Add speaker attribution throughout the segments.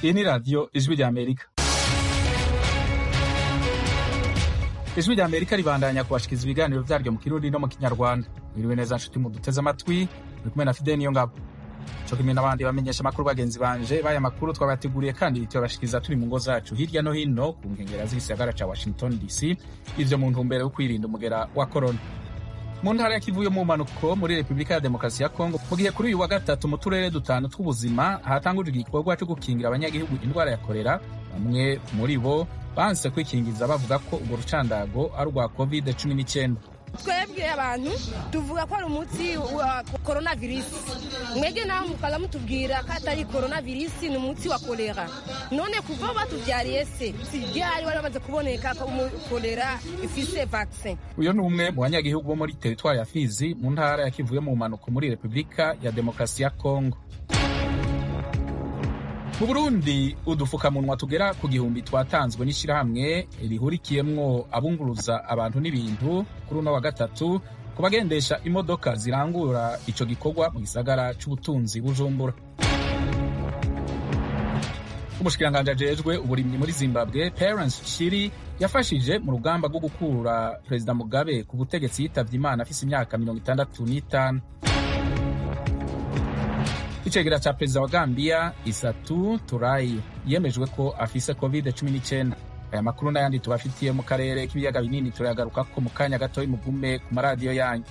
Speaker 1: Iyi ni radiyo ijwi rya Amerika. Ijwi rya Amerika ribandanya kubashikiriza ibiganiro vyaryo mu Kirundi no mu Kinyarwanda. Mwiriwe neza nshuti muduteze amatwi, muri kumwe na Fidel Niyongabo. Co kimwe n'abandi bamenyesha amakuru bagenzi banje, baya makuru twabateguriye kandi tubashikiriza turi mu ngo zacu hirya no hino ku nkengera z'igisagara ca Washington DC, ivyo mu ntumbero yo kwirinda umugera wa corona. Mu ntara ya Kivu yo mu manuko muri Republika ya Demokarasi ya Kongo, mu gihe kuri uyu wa gatatu mu turere dutanu tw'ubuzima hatangujwe igikorwa cyo gukingira abanyagihugu indwara ya kolera, bamwe muri bo banse kwikingiza bavuga ko urwo rucandago ari urwa COVID-19.
Speaker 2: Twebwe abantu tuvuga ko ari umuti wa coronavirus. Mwege nawe mukaza mutubwira ko atari coronavirus, ni umuti wa kolera. None kuva batuvyariye se sigari baramaze kuboneka ko kolera ifise vaccine.
Speaker 1: Uyo ni umwe mu banyagihugu bo muri teritwari ya Fizi mu ntara ya Kivu yo mu manuko muri Republika ya Demokarasi ya Kongo. Mu Burundi udufukamunwa tugera ku 1000 twatanzwe n'ishirahamwe rihurikiyemwo abunguruza abantu n'ibintu kuri uno wa gatatu ku bagendesha imodoka zirangura ico gikorwa mu gisagara c'ubutunzi Bujumbura. Umushikiranganje ajejwe uburimyi muri Zimbabwe, Terence Shiri, yafashije mu rugamba rwo gukura Perezida Mugabe ku butegetsi yitavye Imana afise imyaka 65. Icegera ca perezida wa Gambia Isatu Turai yemejwe ko afise COVID-19. Aya makuru n'ayandi tubafitiye mu karere k'ibiyaga binini turayagaruka ko mu kanya gatoyi, mugume ku maradiyo yanyu.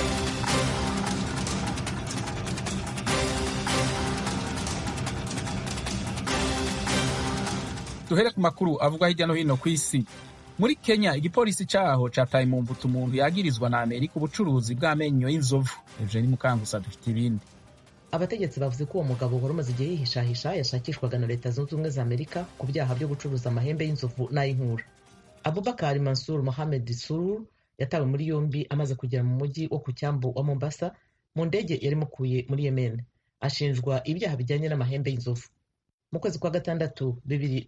Speaker 1: Duhere ku makuru avuga hirya no hino kw'isi. Muri Kenya igipolisi caho cataye mu mvuto umuntu yagirizwa na Amerika ubucuruzi bw'amenyo y'inzovu. Eugenie Mukangusa dufite ibindi.
Speaker 3: Abategetsi bavuze ko uwo mugabo wari umaze igihe yihishahisha yashakishwaga na Leta Zunze Ubumwe za Amerika ku byaha byo gucuruza amahembe y'inzovu n'ay'inkura. Abubakar Mansur Mohamed Surur yatawe muri yombi amaze kugera mu mujyi wo ku cyambu wa Mombasa mu ndege yari mukuye muri Yemen. Ashinjwa ibyaha bijyanye n'amahembe y'inzovu. Mu kwezi kwa gatandatu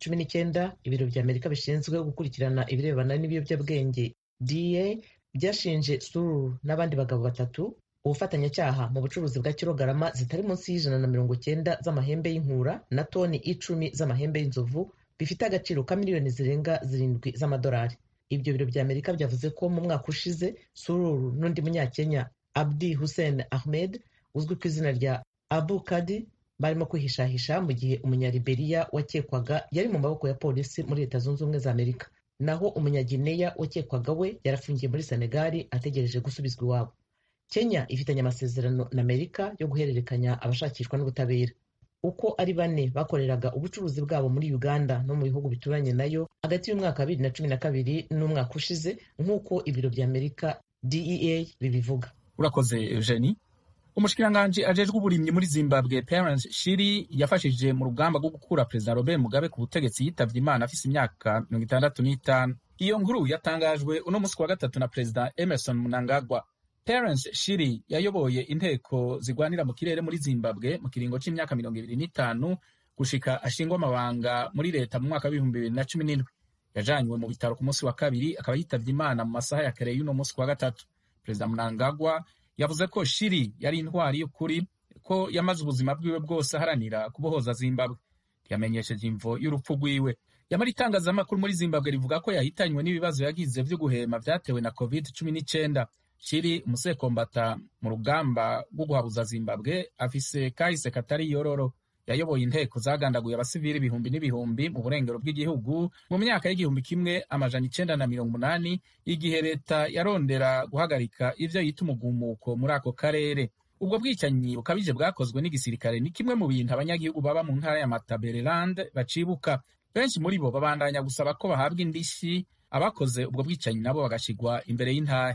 Speaker 3: 2019 ibiro vya Amerika bishinzwe gukurikirana ibirebana n'ibiyobyabwenge DEA byashinje Surur n'abandi bagabo batatu ubufatanyacyaha mu bucuruzi bwa kilogarama zitari munsi y'190 z'amahembe y'inkura na toni 10 z'amahembe y'inzovu bifite agaciro ka miliyoni zirenga 7 z'amadolari. Ibyo biro bya Amerika byavuze ko mu mwaka ushize Sururu n'undi munyakenya Abdi Hussein Ahmed uzwi ku izina rya Abu Kadi barimo kwihishahisha mu gihe umunyaliberia wakekwaga yari mu maboko ya polisi muri Leta Zunze Ubumwe za Amerika, naho umunyagineya wakekwaga we yarafungiye muri Senegali ategereje gusubizwa iwabo. Kenya ifitanye amasezerano na Amerika yo guhererekanya abashakishwa n'ubutabera. Uko ari bane bakoreraga ubucuruzi bwabo muri Uganda no mu bihugu bituranye nayo hagati y'umwaka 2012 n'umwaka ushize, nk'uko ibiro bya Amerika DEA bibivuga.
Speaker 1: Urakoze Eugenie. Umushikiranganje ajejwe uburimyi muri Zimbabwe, Terence Shiri, yafashije mu rugamba rwo gukura Perezida Robert Mugabe ku butegetsi yitavye Imana afise imyaka 65. Iyo nkuru yatangajwe uno musi wa gatatu na Perezida Emerson Mnangagwa. Terence Shiri yayoboye inteko zigwanira mu kirere muri Zimbabwe mu kiringo c'imyaka 25 gushika ashingwa amabanga muri leta mu mwaka wa 2017. Yajanywe mu bitaro ku munsi wa kabiri akaba yitavye Imana mu masaha ya kare y'uno musi wa gatatu. Perezida Mnangagwa yavuze ko Shiri yari intwari y'ukuri, ko yamaze ubuzima bwiwe bwose aharanira kubohoza Zimbabwe. Yamenyesheje imvo y'urupfu rwiwe. Yamara itangazamakuru muri Zimbabwe rivuga ko yahitanywe n'ibibazo yagize vyo guhema vyatewe na COVID-19. Shiri, umusekombata mu rugamba rwo guhabuza Zimbabwe, afise kahise katari yororo. Yayoboye inteko zagandaguye abasivili ibihumbi n'ibihumbi mu burengero bw'igihugu mu myaka y'1980 igihe leta yarondera guhagarika ivyo yita umugumuko muri ako karere. Ubwo bwicanyi bukabije bwakozwe n'igisirikare ni kimwe mu bintu abanyagihugu baba mu ntara ya Matabeleland bacibuka. Benshi muri bo babandanya gusaba ko bahabwa indishi, abakoze ubwo bwicanyi nabo bagashigwa imbere y'intare.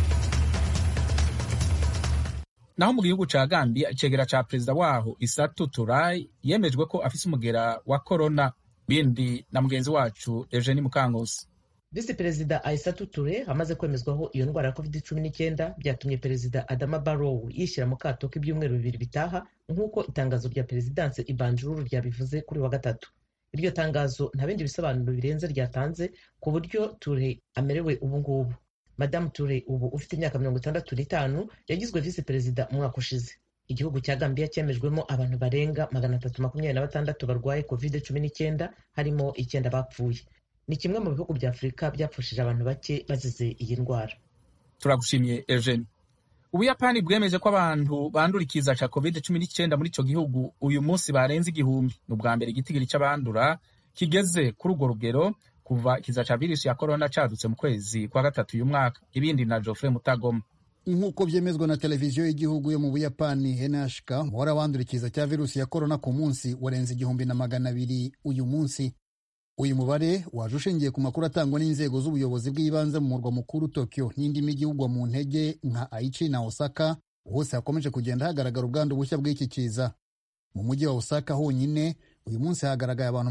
Speaker 1: Naho mu gihugu ca Gambia, icegera ca perezida waho Isatu Turai yemejwe ko afise umugera wa corona. Bindi na mugenzi wacu Eugenie Mukangusa.
Speaker 3: Visi Perezida Aissatu Toure amaze kwemezwaho iyo ndwara ya COVID-19 byatumye Perezida Adama Barrow yishyira mu kato k'ibyumweru 2 bitaha, nk'uko itangazo rya Perezidanse Ibanjuru ryabivuze kuri wa gatatu. Iryo tangazo nta bindi bisobanuro birenze ryatanze ku buryo Toure amerewe ubu ngubu. Madame Toure ubu ufite imyaka 65 yagizwe visi perezida umwaka ushize. igihugu cya Gambia cyemejwemo abantu barenga 326 barwaye covid-19 harimo 9 bapfuye. Ni kimwe mu bihugu bya Afurika byapfushije abantu bake bazize iyi ndwara.
Speaker 1: Turagushimiye Eugene. Ubuyapani bwemeje ko abantu bandura ikiza ca covid-19 muri ico gihugu uyu munsi barenze 1,000. Ni ubwa mbere igitigiri c'abandura kigeze kuri urwo rugero kuva ikiza ca virusi ya corona cadutse mu kwezi kwa gatatu uyu mwaka. Ibindi na Geoffrey Mutagoma.
Speaker 4: Nk'uko vyemezwa na televiziyo y'igihugu yo mu Buyapani NHK, umubare w'abandura ikiza cya virusi ya corona ku munsi warenze 1,200 uyu munsi. Uyu mubare waje ushingiye ku makuru atangwa n'inzego z'ubuyobozi bw'ibanze mu murwa mukuru Tokyo n'indi mijyi igwa mu ntege nka Aichi na Osaka, hose hakomeje kugenda hagaragara ubwandu bushya bw'iki kiza. Mu mujyi wa Osaka honyine uyu munsi hagaragaye abantu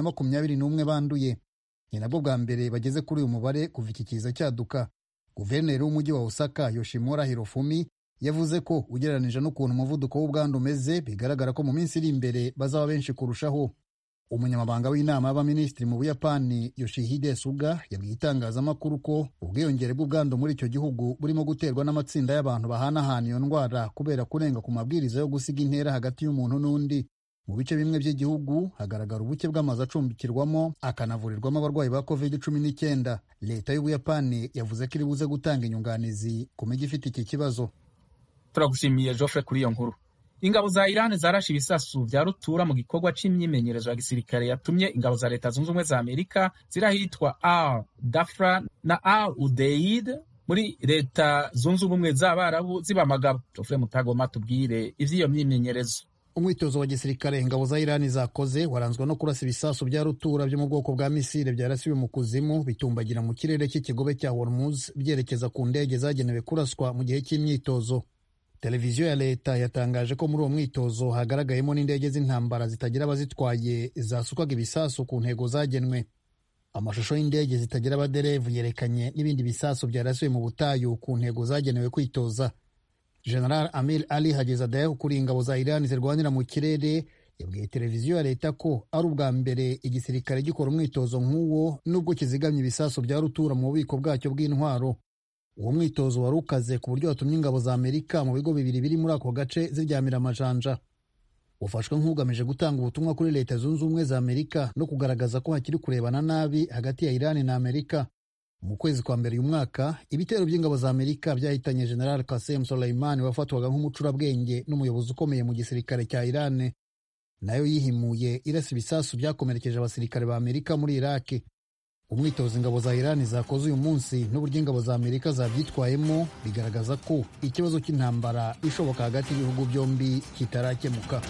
Speaker 4: 221 banduye. Ni nabwo bwa mbere bageze kuri uyu mubare kuva iki kiza cyaduka. Guverineri w'umujyi wa Osaka Yoshimura Hirofumi yavuze ko ugereranije n'ukuntu umuvuduko w'ubwandu umeze bigaragara ko mu minsi iri imbere bazaba benshi kurushaho. Umunyamabanga w'inama y'abaminisitiri mu Buyapani Yoshihide Suga yabwiye itangazamakuru ko ubwiyongere bw'ubwandu muri icyo gihugu burimo guterwa n'amatsinda y'abantu bahanahana iyo ndwara kubera kurenga ku mabwiriza yo gusiga intera hagati y'umuntu n'undi. Mu bice bimwe by'igihugu hagaragara ubuke bw'amazu acumbikirwamo akanavurirwamo abarwayi ba covid-19. Leta y'Ubuyapani yavuze ko iri buze gutanga inyunganizi ku mijyi ifite iki kibazo.
Speaker 1: Turagushimiye Geoffrey kuri iyo nkuru. Ingabo za Iran zarashe ibisasu vya rutura mu gikorwa c'imyimenyerezo ya gisirikare yatumye ingabo za Leta Zunze Ubumwe za Amerika zirahitwa Al-Dafra na Al-Udeid muri Leta Zunze Ubumwe z'Abarabu zibamagabo. Geoffrey Mutagoma tubwire ivy'iyo myimenyerezo.
Speaker 4: Umwitozo wa gisirikare ingabo za Iran zakoze waranzwe no kurasa ibisasu bya rutura byo mu bwoko bwa misile byarasiwe mu kuzimu bitumbagira mu kirere cy'ikigobe cya Hormuz byerekeza ku ndege zagenewe kuraswa mu gihe cy'imyitozo. Televiziyo ya leta yatangaje ko muri uwo mwitozo hagaragayemo n'indege z'intambara zitagira abazitwaye zasukwaga ibisasu ku ntego zagenwe. Amashusho y'indege zitagira abaderevu yerekanye n'ibindi bisasu byarasiwe mu butayu ku ntego zagenewe kwitoza. General Amir Ali Hajizadeh ukuriye ingabo za Iran zirwanira mu kirere yabwiye televiziyo ya leta ko ari ubwa mbere igisirikare gikora umwitozo nk'uwo nubwo kizigamye ibisasu bya rutura mu bubiko bwacyo bw'intwaro. Uwo mwitozo wari ukaze ku buryo watumye ingabo za Amerika mu bigo bibiri biri muri ako gace ziryamira amajanja. Ufashwe nk'ugamije gutanga ubutumwa kuri Leta Zunze Ubumwe za Amerika no kugaragaza ko hakiri kurebana nabi hagati ya Iran na Amerika. Mu kwezi kwa mbere uyu mwaka ibitero by'ingabo za Amerika byahitanye General Qasem Soleimani wafatwaga nk'umucurabwenge n'umuyobozi ukomeye mu gisirikare cya Iran. Nayo yihimuye irasa ibisasu byakomerekeje abasirikare ba Amerika muri Iraki. Umwitozo ingabo za Iran zakoze uyu munsi n'uburyo ingabo za Amerika zabyitwayemo bigaragaza ko ikibazo cy'intambara ishoboka hagati y'ibihugu byombi kitarakemuka.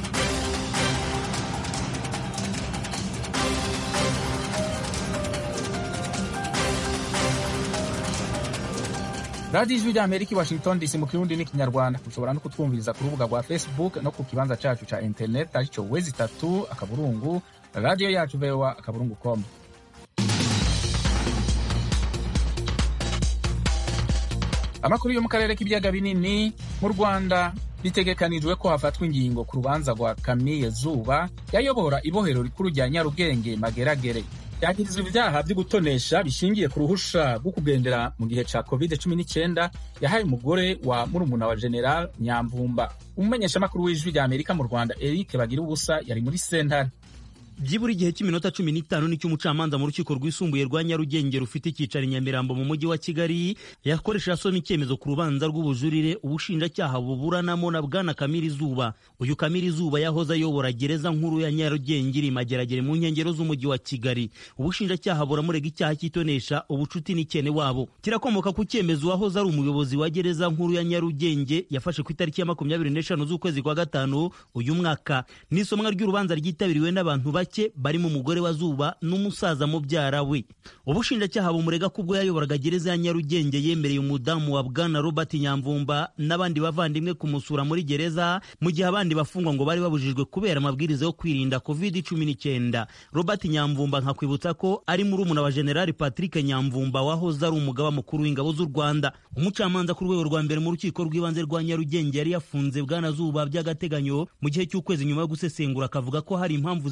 Speaker 1: Radio Ijwi rya Amerika Washington DC mu Kirundi n'Ikinyarwanda. Ushobora no kutwumviriza ku rubuga rwa Facebook no ku kibanza cyacu ca internet arico wezi3 radio yacu voa.com. Amakuru yo mu karere k'ibiyaga binini. Mu Rwanda bitegekanijwe ko hafatwa ingingo ku rubanza rwa Camille Zuba yayobora ibohero rikuru rya Nyarugenge Mageragere. Yagirizwa ibyaha byo gutonesha bishingiye ku ruhusha rwo kugendera mu gihe ca covid-19 yahaye umugore wa murumuna wa General Nyamvumba. Umumenyeshamakuru w'Ijwi rya Amerika mu Rwanda Eric Bagirubusa yari muri sentare.
Speaker 5: Byibura igihe cy'iminota 15 n'icy'umucamanza mu rukiko rwisumbuye rwa Nyarugenge rufite icyicaro Nyamirambo mu mujyi wa Kigali yakoresha asoma icyemezo ku rubanza rw'ubujurire ubushinjacyaha buburanamo na bwana Camille Zuba. Uyu Camille Zuba yahoze ayobora gereza nkuru ya Nyarugenge iri Mageragere mu nkengero z'umujyi wa Kigali. Ubushinjacyaha buramurega icyaha cyitonesha ubucuti n'ikene wabo. Kirakomoka ku cyemezo wahoze ari umuyobozi wa gereza nkuru ya Nyarugenge yafashe ku itariki ya 25 z'ukwezi kwa gatanu uyu mwaka. N'isomwa ry'urubanza ryitabiriwe n'abantu barimo umugore wa Zuba n'umusaza mubyara we. Ubushinjacyaha bumurega kubwo yayoboraga gereza ya Nyarugenge yemereye umudamu wa bwana Robert Nyamvumba n'abandi bavandimwe kumusura muri gereza mu gihe abandi bafungwa ngo bari babujijwe kubera amabwiriza yo kwirinda covid-19. Robert Nyamvumba nkakwibutsa ko ari murumuna wa General Patrick Nyamvumba wahoze ari umugaba mukuru w'ingabo z'u Rwanda. Umucamanza ku rwego rwa mbere mu rukiko rw'ibanze rwa Nyarugenge yari yafunze bwana Zuba by'agateganyo mu gihe cy'ukwezi nyuma yo gusesengura akavuga ko hari impamvu zikomeye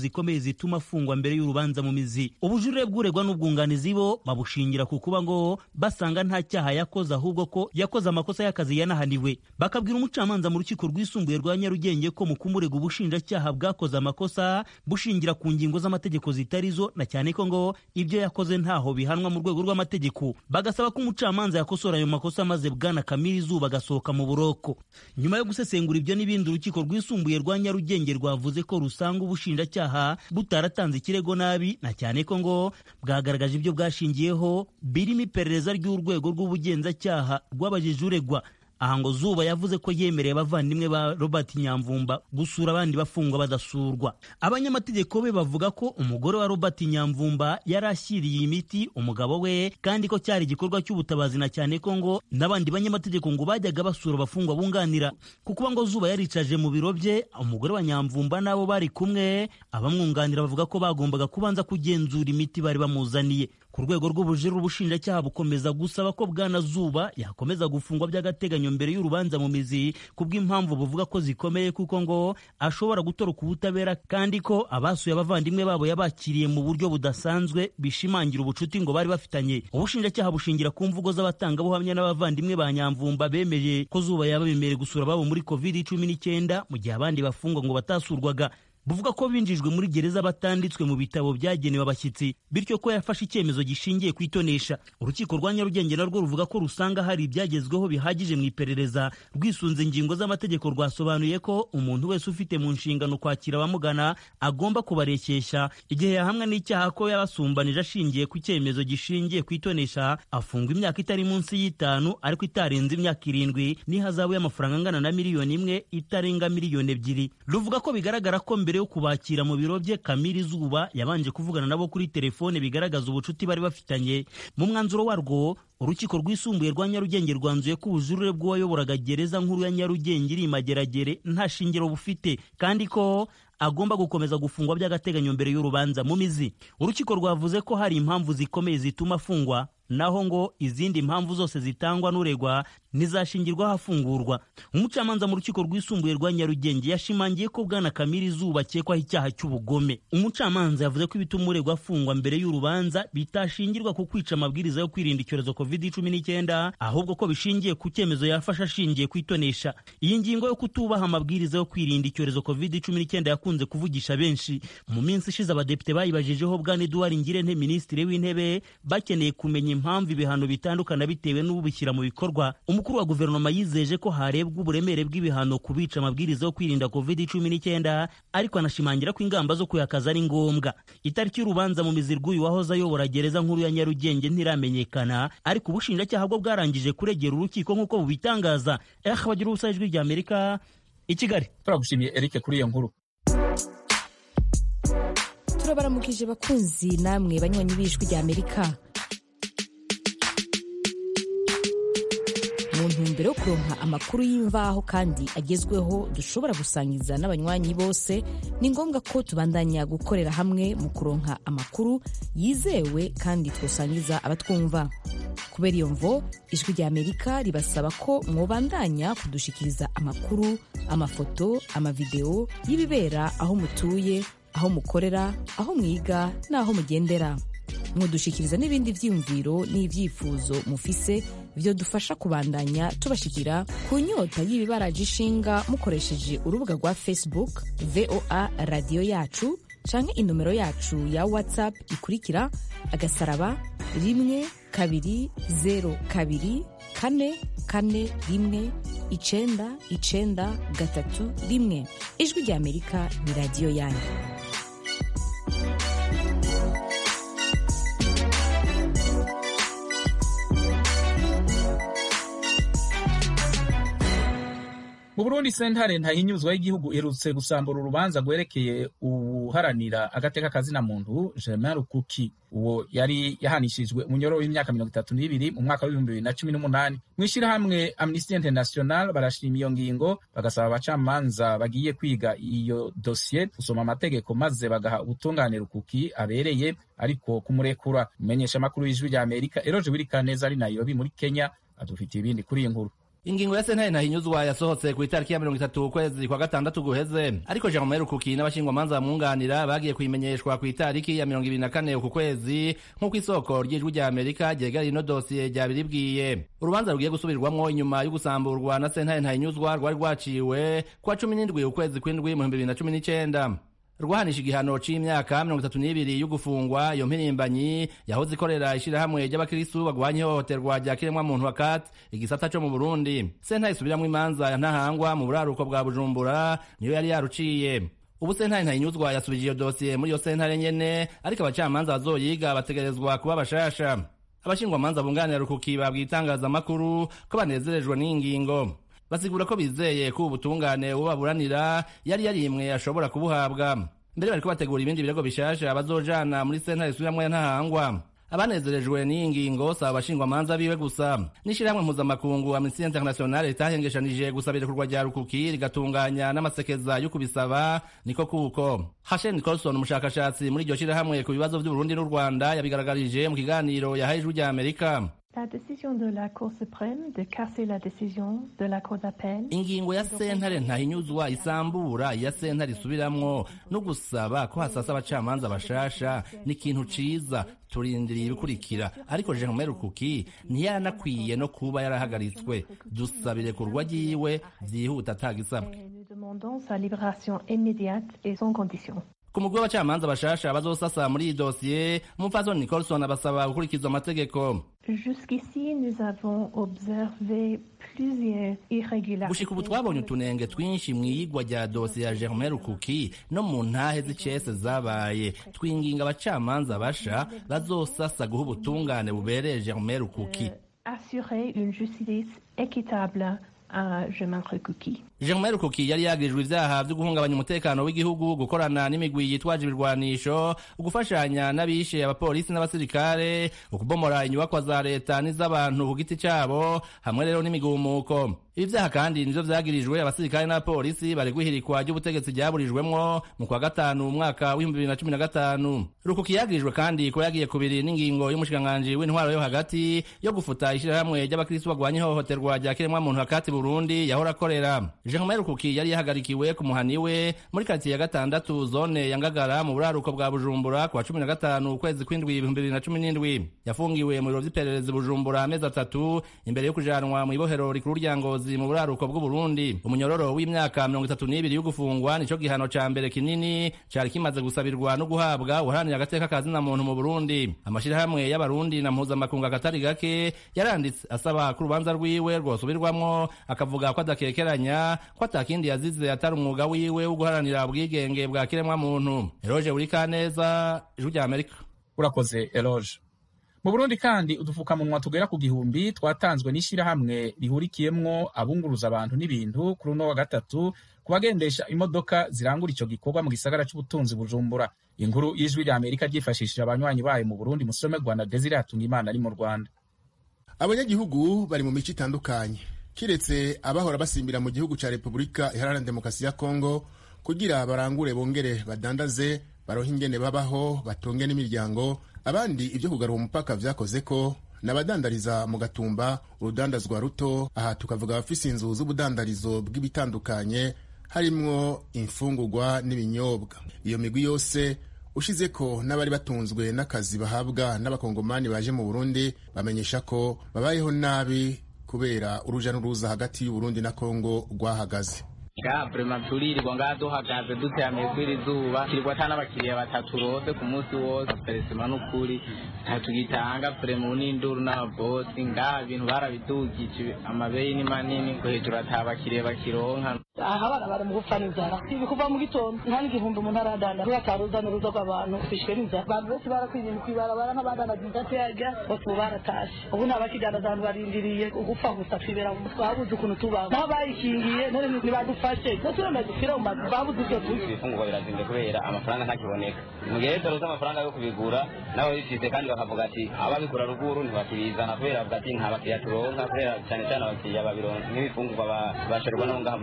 Speaker 5: zituma afungwa mbere y'urubanza mu mizi. Ubujurire bw'uregwa n'ubwunganizi bo babushingira ku kuba ngo basanga nta cyaha yakoze, ahubwo ko yakoze amakosa y'akazi yanahaniwe. Bakabwira umucamanza mu rukiko rwisumbuye rwa Nyarugenge ko mu kumurega ubushinjacyaha bwakoze amakosa bushingira ku ngingo z'amategeko zitari zo, na cyane ko ngo ibyo yakoze ntaho bihanwa mu rwego rw'amategeko. Bagasaba ko umucamanza yakosora ayo makosa maze Bwana Kamili Zuba agasohoka mu buroko. Nyuma yo gusesengura ibyo n'ibindi, urukiko rwisumbuye rwa Nyarugenge rwavuze ko rusanga ubushinjacyaha butaratanze ikirego nabi, na cyane ko ngo bwagaragaje ibyo bwashingiyeho birimo iperereza ry'urwego rw'ubugenzacyaha rwabajije uregwa. Aha ngo Zuba yavuze ko yemereye abavandimwe ba Robert Nyamvumba gusura abandi bafungwa badasurwa. Abanyamategeko be bavuga ko umugore wa Robert Nyamvumba yari ashyiriye imiti umugabo we, kandi ko cyari igikorwa cy'ubutabazi, na cyane ko ngo n'abandi banyamategeko ngo bajyaga basura abafungwa bunganira. Kuko ngo Zuba yaricaje mu biro bye umugore wa Nyamvumba nabo bari kumwe, abamwunganira bavuga ko bagombaga kubanza kugenzura imiti bari bamuzaniye. Ku rwego rw'ubujurire ubushinjacyaha bukomeza gusaba ko Bwana Zuba yakomeza gufungwa by'agateganyo mbere y'urubanza mu mizi kubw'impamvu buvuga ko zikomeye, kuko ngo ashobora gutoroka ubutabera, kandi ko abasuye abavandimwe babo yabakiriye mu buryo budasanzwe bishimangira ubucuti ngo bari bafitanye. Ubushinjacyaha bushingira ku mvugo z'abatangabuhamya n'abavandimwe ba Nyamvumba bemeje ko Zuba yabemereye gusura ababo muri COVID-19 mu gihe abandi bafungwa ngo batasurwaga. Buvuga ko binjijwe muri gereza batanditswe mu bitabo byagenewe abashyitsi, bityo ko yafashe icyemezo gishingiye ku itonesha. Urukiko rwa Nyarugenge narwo ruvuga ko rusanga hari ibyagezweho bihagije mu iperereza, rwisunze ingingo z'amategeko rwasobanuye ko umuntu wese ufite mu nshingano kwakira abamugana agomba kubarekesha. Igihe yahamwa n'icyaha ko yabasumbanije ashingiye ku cyemezo gishingiye ku itonesha, afungwa imyaka itari munsi y'5 ariko itarenze imyaka 7 n'ihazabu y'amafaranga angana na miliyoni 1 itarenga miliyoni 2. Ruvuga ko bigaragara ko mbere yo kubakira mu biro bye Kamili Zuba yabanje kuvugana nabo kuri telefone bigaragaza ubucuti bari bafitanye. Mu mwanzuro warwo urukiko rwisumbuye rwa Nyarugenge rwanzuye ko ubujurire bw'uwayoboraga gereza nkuru ya Nyarugenge iri Mageragere nta shingiro bufite, kandi ko agomba gukomeza gufungwa by'agateganyo mbere y'urubanza mu mizi. Urukiko rwavuze ko hari impamvu zikomeye zituma afungwa, naho ngo izindi mpamvu zose zitangwa n'uregwa nizashingirwaho afungurwa. Umucamanza mu rukiko rwisumbuye rwa Nyarugenge yashimangiye ko Bwana Kamili Zuba akekwaho icyaha cy'ubugome. Umucamanza yavuze ko ibituma uregwa afungwa mbere y'urubanza bitashingirwa ku kwica amabwiriza yo kwirinda icyorezo COVID-19, ahubwo ko bishingiye ku cyemezo yafashe ashingiye ku itonesha. Iyi ngingo yo kutubaha amabwiriza yo kwirinda icyorezo COVID-19 yakunze kuvugisha benshi. Mu minsi ishize abadepite bayibajijeho Bwana Edouard Ngirente, minisitiri w'intebe, bakeneye kumenya impamvu ibihano bitandukana bitewe n'ubishyira mu bikorwa. Umukuru wa guverinoma yizeje ko harebwa uburemere bw'ibihano ku bica amabwiriza yo kwirinda COVID-19, ariko anashimangira ko ingamba zo kuyakaza ari ngombwa. Itariki y'urubanza mu mizi rw'uyu wahoze ayobora gereza nkuru ya Nyarugenge ntiramenyekana, ariko ubushinjacyaha bwo bwarangije kuregera urukiko nk'uko bubitangaza. Bagira ubusa ijwi rya Amerika i Kigali.
Speaker 1: Turagushimiye Eric kuri iyo nkuru.
Speaker 6: Turabaramukije bakunzi namwe banywanyi b'ijwi rya Amerika. Mu ntumbero yo kuronka amakuru y'imvaho kandi agezweho dushobora gusangiza n'abanywanyi bose, ni ngombwa ko tubandanya gukorera hamwe mu kuronka amakuru yizewe kandi twosangiza abatwumva. Kubera iyo mvo, ijwi rya Amerika ribasaba ko mwobandanya kudushikiriza amakuru, amafoto, amavideo y'ibibera aho mutuye, aho mukorera, aho mwiga n'aho mugendera. Mudushikiriza n'ibindi vyiyumviro n'ivyifuzo mufise byo dufasha kubandanya tubashikira ku nyota y'ibibaraje ishinga mukoresheje urubuga rwa Facebook VOA Radio Yacu canke inomero yacu ya WhatsApp ikurikira *1kabiri*022441 Ijwi rya Amerika ni radio yanyu.
Speaker 1: Mu Burundi, sentare ntahinyuzwa y'igihugu iherutse gusambura urubanza rwerekeye uharanira agateka kazina muntu Germain Rukuki. Uwo yari yahanishijwe umunyororo w'imyaka 32 mu mwaka wa 2018. Mw'ishirahamwe Amnesty International barashima iyo ngingo, bagasaba abacamanza bagiye kwiga iyo dossier gusoma amategeko maze bagaha ubutungane Rukuki abereye, ariko kumurekura. Umenyesha makuru y'ijwi rya Amerika Eroje Wirikaneza ari Nairobi muri Kenya adufitiye ibindi kuri iyi nkuru.
Speaker 7: Ingingo ya sentare ntahinyuzwa yasohotse ku itariki ya 30 ukwezi kwa gatandatu guheze, ariko Jerome Rukuki n'abashingwamanza bamwunganira bagiye kuyimenyeshwa ku itariki ya 24 uku kwezi nk'uko isoko ry'ijwi rya Amerika ryegera ino dosiye ryabiribwiye. Urubanza rugiye gusubirwamwo inyuma yo gusamburwa na sentare ntahinyuzwa rwari rwaciwe kwa 17 ukwezi kw'indwi mu 2019. Rwahanisha igihano c'imyaka 32 yo gufungwa iyo mpirimbanyi yahoze ikorera ishirahamwe ry'abakristu bagwanya ihohoterwa rya kiremwamuntu wakati igisata co mu Burundi. Sentare isubiramwo imanza ya ntahangwa mu buraruko bwa Bujumbura niyo yari yaruciye. Ubu sentare ntahinyuzwa yasubije iyo dosiye muri iyo sentare nyene, ariko abacamanza bazoyiga bategerezwa kuba bashasha. Abashingwamanza bunganira Rukuki babwiye itangazamakuru ko banezerejwe n'ingingo. Basigura ko bizeye ko ubutungane bubaburanira yari yarimwe ashobora kubuhabwa. Mbere bariko bategura ibindi birego bishasha bazojana muri sentare isubiramwo ya ntahangwa. Abanezerejwe n'ingingo saba abashingwamanza biwe gusa. N'ishirahamwe mpuzamakungu Amnesty International ritahengeshanije gusabira irekurwa rya Rukuki rigatunganya n'amasekeza yo kubisaba niko kuko. Hashem Nicholson umushakashatsi muri iryo shirahamwe ku bibazo vy'u Burundi n'u Rwanda yabigaragarije mu kiganiro yahaye ijwi rya Amerika.
Speaker 8: La décision de la Cour suprême de casser la décision de la Cour d'appel.
Speaker 7: Ingingo ya sentare ntahinyuzwa isambura ya sentare isubiramwo no gusaba ko hasasa abacamanza bashasha ni ikintu ciza, turindiriye ibikurikira. Ariko Jerome Rukuki ntiyanakwiye no kuba yarahagaritswe. Dusabire kurwa ryiwe vyihuta atagisabwe.
Speaker 8: Nous demandons sa libération immédiate et sans condition.
Speaker 7: Ku mugwi w'abacamanza bashasha bazosasa muri iyi dosiye, umupfasoni Nicholson abasaba gukurikiza amategeko.
Speaker 8: Jusqu'ici, nous avons observé plusieurs irrégularités.
Speaker 7: Gushika ubu twabonye utunenge twinshi mw'iyigwa rya dosiye ya Jerome Rukuki no mu ntahe z'icese zabaye. Twinginga abacamanza basha bazosasa guha ubutungane bubereye Jerome Rukuki.
Speaker 8: Assurer une justice équitable à Jerome Rukuki.
Speaker 7: Jerome Rukuki yari yagirijwe ivyaha vyo guhungabanya umutekano w'igihugu, gukorana n'imigwi yitwaje ibirwanisho, ugufashanya n'abishe abapolisi n'abasirikare, ukubomora inyubakwa za leta n'iz'abantu ku giti cabo, hamwe rero n'imigumuko. Ibi vyaha kandi nivyo vyagirijwe abasirikare n'abapolisi bari guhirikwa ry'ubutegetsi ryaburijwemwo mu kwa gatanu umwaka w'2015. Rukuki yagirijwe kandi ko yagiye kubiri n'ingingo y'umushikiranganji w'intwaro yo hagati yo gufuta ishirahamwe ry'abakristu bagwanya ihohoterwa rya kiremwamuntu hagati Burundi yahora akorera. Jerome Rukuki yari yahagarikiwe ku muhani we muri quartier ya gatandatu zone ya Ngagara mu buraruko bwa Bujumbura kwa 15 ukwezi kw'indwi 2017. Yafungiwe mu biro vy'iperereza Bujumbura amezi 3 imbere yo kujanwa mu ibohero rikuru rya Ngozi mu buraruko bw'u Burundi. Umunyororo w'imyaka 32 yo gufungwa nico gihano ca mbere kinini cari kimaze gusabirwa no guhabwa uharanira agateka kazina muntu mu Burundi. Amashirahamwe y'abarundi na mpuzamakungu akatari gake yaranditse asaba ku rubanza rwiwe rwosubirwamwo, akavuga ko adakekeranya ko atakindi yazize atari umwuga wiwe wo guharanira ubwigenge bwa kiremwa muntu. Eloge Burikaneza, Ijwi rya Amerika.
Speaker 1: Urakoze Eloge. Mu Burundi kandi udufukamunwa tugera ku 1000 twatanzwe n'ishirahamwe rihurikiyemwo abunguruza abantu n'ibintu kuri uno wa gatatu kubagendesha imodoka zirangura ico gikorwa mu gisagara c'ubutunzi Bujumbura. Inkuru y'Ijwi rya Amerika ryifashishije abanywanyi bayo mu Burundi, Musome Rwanda Desire Hatungimana ari mu Rwanda.
Speaker 9: Abanyagihugu bari mu mico itandukanye, kiretse abahora basimbira mu gihugu ca Repubulika Iharanira Demokarasi ya Kongo kugira barangure bongere badandaze baroha ingene babaho batunge n'imiryango. Abandi ivyo kugarura umupaka vyakoze ko n'abadandariza mu Gatumba urudandazwa ruto. Aha tukavuga abafise inzu z'ubudandarizo bw'ibitandukanye harimwo imfungurwa n'ibinyobwa. Iyo migwi yose ushize ko n'abari batunzwe n'akazi bahabwa n'abakongomani baje mu Burundi bamenyesha ko babayeho nabi kubera uruja n'uruza hagati y'u Burundi na Kongo rwahagaze.
Speaker 10: Prema tulirirwa ngaha duhagaze duteramiye kw'iri zuba, kirirwa ata n'abakiriya batatu bose ku munsi wose. Peresima n'ukuri ntatugitanga prema n'induru n'ababosi ngaha ibintu barabidugije, amabeyi ni manini ngo hejuru ata bakiriya bakironka.
Speaker 11: Aha abana bari mu gupfa n'inzara, ibi kuva mu gitondo nta n'igihumbi umuntu aradanda rwataruza n'uruza rw'abantu bishwe n'inzara. Abantu bose barakwiriye kwibarabara n'abadanaza inzate yarya bose ubu baratashe. Ubu nta bakidanaza abantu barindiriye ugupfa gusa, twibera mu mutwe habuze ukuntu tubaho. Naho bayikingiye none ntibadupfa
Speaker 10: ibifungurwa birazimvye kubera amafaranga ntakiboneka. Mu gihe rero amafaranga yo kubigura nabo bifise kandi bakavuga ati ababigura ruguru ntibakibizana kubera bavuga ati nta bakiriya turonka, kubera cyane cyane abakiriya babironka n'ibifungurwa basherwa no ngaha muri Kongo.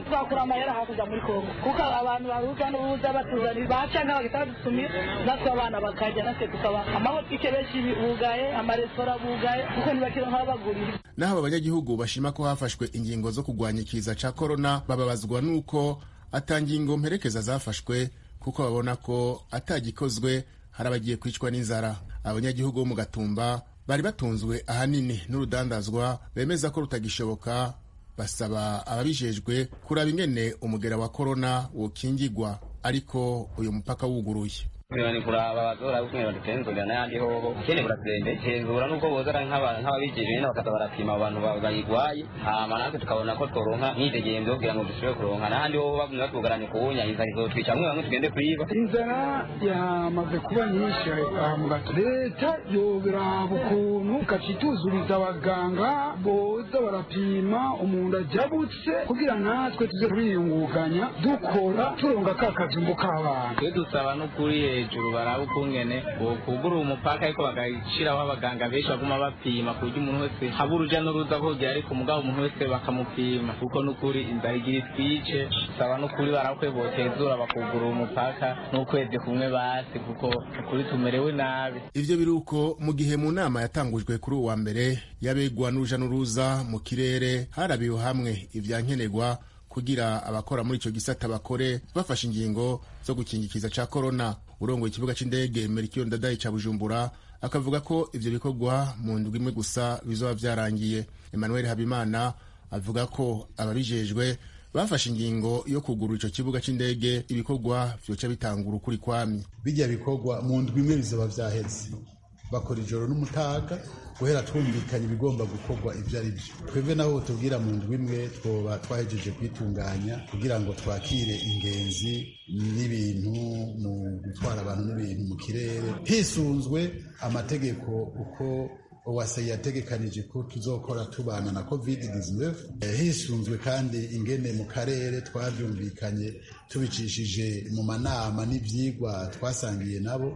Speaker 11: twakura amahera hakurya muri Kongo kuko abantu baruza n'ubuza batuzanira baca nk'abagita badutumira natwe abana bakajya natwe tukaba amahotike benshi bugaye amaresitora bugaye kuko ntibakira nk'abagurira.
Speaker 9: Naho abanyagihugu bashima ko hafashwe ingingo zo kurwanya ikiza ca corona bababazwa nuko atangingo mperekeza zafashwe kuko babona ko atagikozwe hari abagiye kwicwa n'inzara. Abanyagihugu bo mu Gatumba bari batunzwe ahanini n'urudandazwa bemeza ko rutagishoboka, basaba ababijejwe kuraba ingene umugera wa corona wokingigwa ariko uyu mupaka wuguruye.
Speaker 12: Ni kuraba bazora ukumira dutenzura n'andi hoho kene buratsende tenzura nuko bozara nk'ababijejwe n'abakaza barapima abantu bayigwaye hama natwe tukabona ko toronka n'itegendo kugira ngo dushobore kuronka n'andi hoho bagumye batugaranye kubunya inzara izotwica bamwe tugende kwiba.
Speaker 13: Inzara yamaze kuba nyinshi mu gato. Leta yobiraba ukuntu ikacituzuriza abaganga boza barapima umuntu ajabutse kugira natwe tuze turiyunguganya dukora turonga kakazumbu k'abantu.
Speaker 10: Dusaba n'ukuri hejuru baraba ukungene kugura umupaka ariko bagashiraho abaganga benshi baguma bapima kuburyo umuntu wese haba uruja n'uruza kugira ariko mugabo umuntu wese bakamupima kuko n'ukuri inzara igira itwice. Saba n'ukuri barakwe botezura bakugura umupaka n'ukwezi kumwe basi kuko ukuri tumerewe nabi.
Speaker 9: Ivyo biruko mu gihe mu nama yatangujwe kuri uwa mbere yabegwa n'uruja n'uruza mu kirere harabiwe hamwe ivyankenerwa kugira abakora muri ico gisata bakore bafashe ingingo zo gukingikiza ca corona. Urongoye ikibuga c'indege Melchior Ndadaye ca Bujumbura akavuga ko ivyo bikorwa mu ndwi imwe gusa bizoba vyarangiye. Emmanuel Habimana avuga ko ababijejwe bafashe ingingo yo kugurura ico kibuga c'indege ibikorwa vyoca bitangura ukuri kwami.
Speaker 14: Bijya bikorwa mu ndwi imwe bizoba vyaheze, bakora ijoro n'umutaga guhera twumvikanye ibigomba gukorwa ivyo ari byo. Twebwe naho tubwira mu ndwi imwe twoba twahejeje kwitunganya kugira ngo twakire ingenzi n'ibintu mu gutwara abantu n'ibintu mu kirere hisunzwe amategeko uko Uwase yategekanije ko tuzokora tubana na COVID-19 hisunzwe kandi ingene mu karere twabyumvikanye tubicishije mu manama n'ivyigwa twasangiye nabo.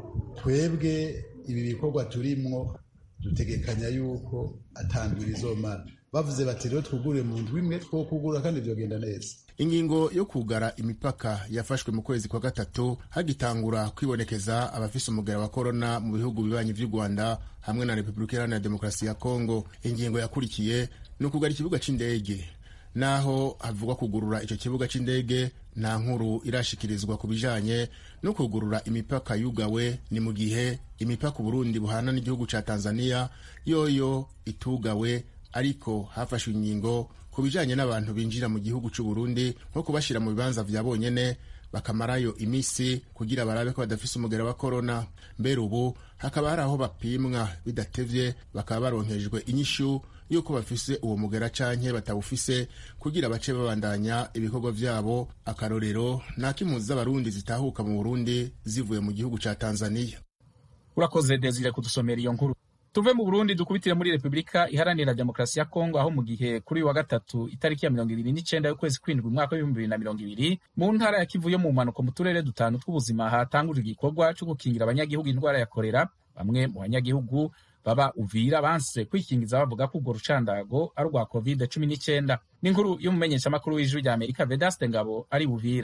Speaker 14: Twebwe ibi bikorwa turimwo dutegekanya yuko atandwi bizomara. Bavuze bati rero twugure mu ndwi imwe twokugura kandi vyogenda neza.
Speaker 9: Ingingo yo kugara imipaka yafashwe mu kwezi kwa gatatu hagitangura kwibonekeza abafise umugera wa corona mu bihugu bibanyi vy'u Rwanda hamwe na Republika Iharanira Demokarasi ya Kongo. Ingingo yakurikiye no kugara ikibuga c'indege. Naho havugwa kugurura ico kibuga c'indege nta nkuru irashikirizwa kubijanye no kugurura imipaka yugawe, ni mu gihe imipaka Burundi buhana n'igihugu ca Tanzania yoyo itugawe, ariko hafashwe ingingo kubijanye n'abantu binjira mu gihugu c'u Burundi nko kubashira mu bibanza vya bonyene bakamarayo imisi kugira barabe ko badafise umugera wa corona. Mbere ubu hakaba hari aho bapimwa bidatevye bakaba baronkejwe inyishu yuko bafise uwo mugera canke batawufise kugira bace babandanya ibikorwa vyabo. Akarorero n'akimpuzu z'abarundi zitahuka mu Burundi zivuye mu gihugu ca Tanzania.
Speaker 1: Urakoze Desire kudusomera iyo nkuru. Tuve mu Burundi dukubitire muri Republika Iharanira Demokarasi ya Kongo aho mu gihe kuri wa gatatu itariki ya 29 y'ukwezi kw'indwi umwaka wa 2020 mu ntara ya Kivu yo mu manuko mu turere dutanu tw'ubuzima hatangujwe igikorwa cyo gukingira abanyagihugu indwara ya kolera. Bamwe mu banyagihugu baba Uvira banse kwikingiza bavuga ko urwo rucandago ari rwa COVID-19. N'inkuru y'umumenyeshamakuru w'ijwi rya Amerika Vedaste Ngabo ari Uvira.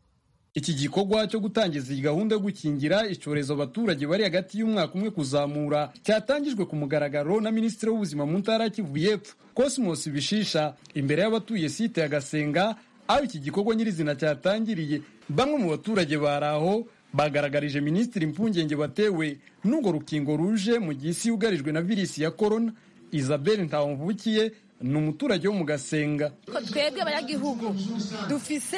Speaker 15: Iki gikorwa cyo gutangiza iyi gahunda yo gukingira icyorezo abaturage bari hagati y'umwaka umwe kuzamura cyatangijwe ku mugaragaro na Minisitiri w'Ubuzima mu ntara Kivu y'Epfo Cosmos Bishisha imbere y'abatuye site ya Gasenga aho iki gikorwa nyirizina cyatangiriye. Bamwe mu baturage baraho bagaragarije Minisitiri impungenge batewe n'urwo rukingo ruje mu gihe isi yugarijwe na virusi ya corona. Isabelle Ntawumvukiye ni umuturage wo mu Gasenga.
Speaker 2: Twebwe abanyagihugu dufise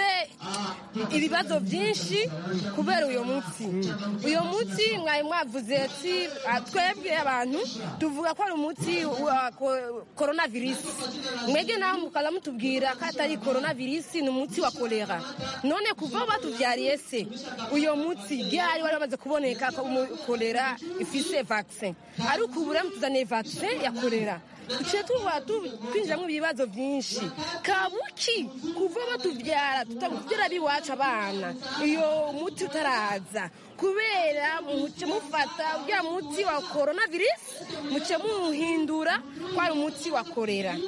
Speaker 2: ibibazo byinshi kubera uyo munsi mwari mwavuze ati twebwe abantu tuvuga ko ari umuti wa coronavirus. Mwege naho mukala mutubwira ko atari coronavirus, ni umuti wa kolera. None kuva batuvyariye se uyo muti byari wari bamaze kuboneka ko kolera ifise vaccine, ariko ubu ramutuzane vaccine ya kolera. Tuce tuba twinjiramo ibibazo byinshi kabuki kuva batuvyara tutavugira biwacu abana iyo muti utaraza kubera muce mufata ujya muti wa coronavirus muce muhindura kwa umuti wa kolera.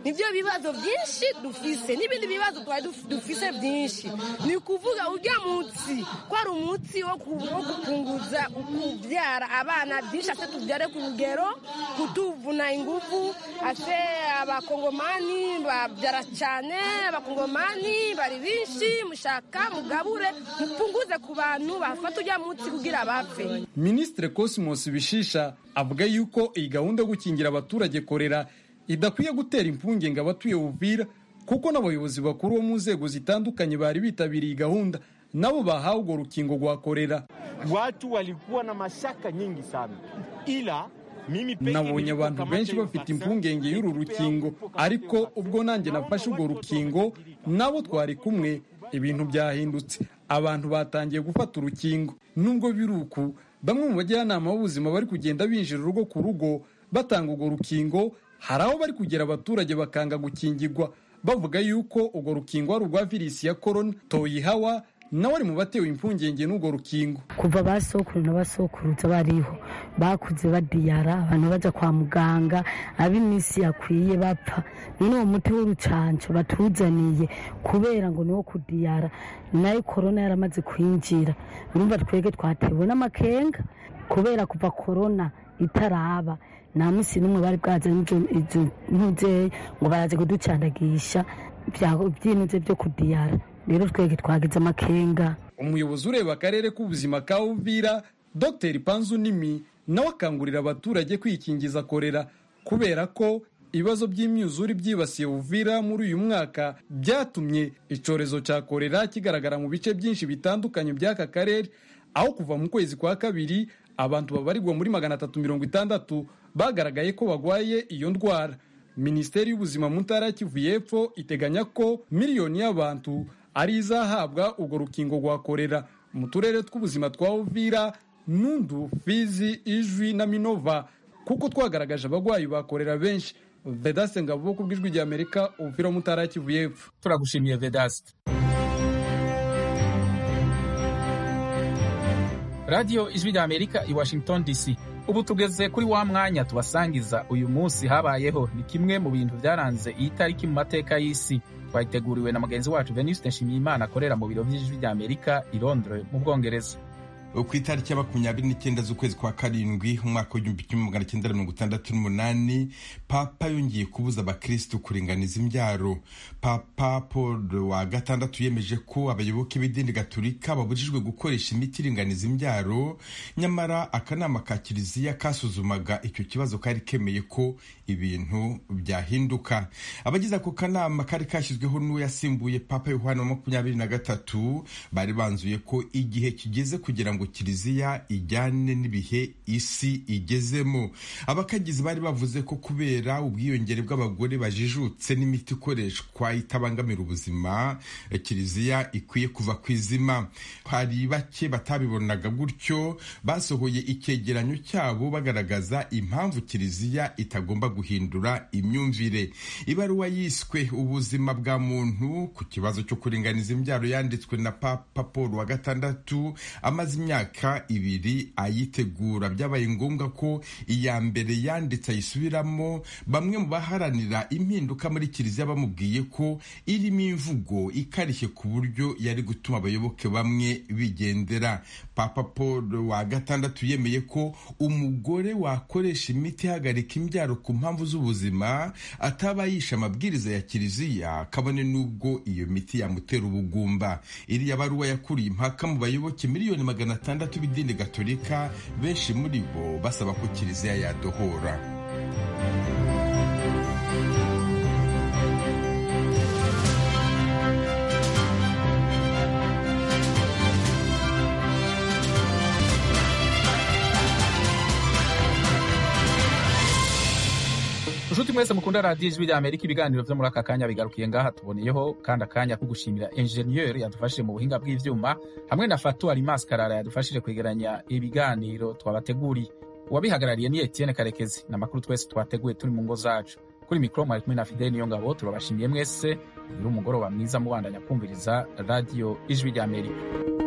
Speaker 2: nivyo bibazo byinshi dufise n'ibindi bibazo twari dufise byinshi. Ni kuvuga urya munsi ko ari umutsi wo gupunguza ukubyara abana byinshi, ase tubyare ku rugero, kutuvuna ingufu, ase abakongomani babyara cyane, abakongomani bari binshi, mushaka mugabure mupunguze ku bantu bafata urya munsi kugira bapfe.
Speaker 15: Ministre Cosmos Bishisha avuga yuko iyi gahunda yo gukingira abaturage korera idakwiye gutera impungenge abatuye Uvira, kuko n'abayobozi bakuru bo mu nzego zitandukanye bari bitabiriye gahunda nabo bahawe urwo rukingo rwa korera.
Speaker 16: Watu walikuwa na mashaka nyingi sana, ila
Speaker 15: nabonye abantu benshi bafite impungenge y'uru rukingo, ariko ubwo nanjye nafashe urwo rukingo nabo twari kumwe, ibintu byahindutse. Abantu batangiye gufata urukingo. Nubwo biruku, bamwe mu bajyanama b'ubuzima bari kugenda binjira urugo ku rugo batanga urwo rukingo, hari aho bari kugera abaturage bakanga gukingirwa bavuga yuko urwo rukingo ari urwa virusi ya corona. Toyihawa nawe ari mu batewe impungenge n'urwo rukingo.
Speaker 17: Kuva basokuru n'abasokuruza bariho bakuze badiyara, abantu baja kwa muganga, ab'iminsi yakwiye bapfa. None uwo muti w'urucanco batuzaniye kubera ngo niwo kudiyara, nayo corona yaramaze kwinjira. Urumva twege twatewe n'amakenga kubera kuva corona itaraba nta musi n'umwe bari bwazanye izo ntuze ngo baraze kuducandagisha by'inuze byo kudiyara. Rero twege twagize amakenga.
Speaker 15: Umuyobozi ureba akarere k'ubuzima ka Uvira Dr Panzu Nimi nawe akangurira abaturage kwikingiza korera kubera ko ibibazo by'imyuzure byibasiye Uvira muri uyu mwaka byatumye icorezo cya korera kigaragara mu bice byinshi bitandukanye by'aka karere, aho kuva mu kwezi kwa kabiri abantu babarirwa muri 360 bagaragaye ko bagwaye iyo ndwara. Minisiteri y'ubuzima mu ntara ya Kivu y'Epfo iteganya ko miliyoni y'abantu ari izahabwa urwo rukingo rwa korera mu turere tw'ubuzima twa Uvira, Nundu, Fizi, Ijwi na Minova, kuko twagaragaje abagwayi bakorera benshi. Vedaste Ngabo ku bw'ijwi rya Amerika, Uvira mu ntara ya Kivu y'Epfo.
Speaker 1: Turagushimiye Vedaste. Radio Ijwi rya Amerika i Washington DC. Ubu tugeze kuri wa mwanya tubasangiza uyu munsi habayeho. Ni kimwe mu bintu byaranze iyi tariki mu mateka y'isi. Twayiteguriwe na mugenzi wacu Venuste Nshimiyimana akorera mu biro by'Ijwi rya Amerika i Londres mu Bwongereza.
Speaker 18: Ku itariki ya 29 z'ukwezi kwa karindwi umwaka w'1968 Papa yongeye kubuza abakristo kuringaniza imbyaro. Papa Paul wa gatandatu yemeje ko abayoboke b'idini Gatolika babujijwe gukoresha imiti iringaniza imbyaro, nyamara akanama ka Kiliziya kasuzumaga icyo kibazo kari kemeye ko ibintu byahinduka. Abagize ako kanama kari kashyizweho n'uwo yasimbuye Papa Yohana 23 bari banzuye ko igihe kigeze kugira ngo Kiliziya ijyane n'ibihe isi igezemo. Abakagizi bari bavuze ko kubera ubwiyongere bw'abagore bajijutse n'imiti ikoreshwa itabangamira ubuzima, Kiliziya ikwiye kuva ku izima. Hari bake batabibonaga gutyo, basohoye icyegeranyo cyabo bagaragaza impamvu Kiliziya itagomba guhindura imyumvire. Ibaruwa yiswe ubuzima bwa muntu ku kibazo cyo kuringaniza imbyaro yanditswe na Papa Paul wa gatandatu amaze imyaka 2 ayitegura. Byabaye ngombwa ko iya mbere yanditse ayisubiramo. Bamwe mu baharanira impinduka muri Kiliziya bamubwiye ko irimo imvugo ikarishye ku buryo yari gutuma abayoboke bamwe bigendera. Papa Paul wa gatandatu yemeye ko umugore wakoresha imiti ihagarika imbyaro ku mpamvu z'ubuzima ataba yisha amabwiriza ya Kiliziya, kabone n'ubwo iyo miti yamutera ubugumba. Iriya baruwa yakuriye impaka mu bayoboke miliyoni 600 b'idini Gatolika, benshi muri bo basaba ko Kiliziya yadohora.
Speaker 1: Nshuti mwese mukunda Radio Ijwi rya Amerika, ibiganiro byo muri aka kanya bigarukiye ngaha. Tuboneyeho kandi akanya ko gushimira engineer yadufashije mu buhinga bw'ivyuma, hamwe na Fatou Alimas Karara yadufashije kwegeranya ibiganiro twabateguriye. Uwabihagarariye ni Etienne Karekezi. N'amakuru twese twateguye turi mu ngo zacu. Kuri mikro mwari kumwe na Fidel Niyongabo. Turabashimiye mwese. Uri umugoroba mwiza mubandanya kumviriza Radio Ijwi rya Amerika.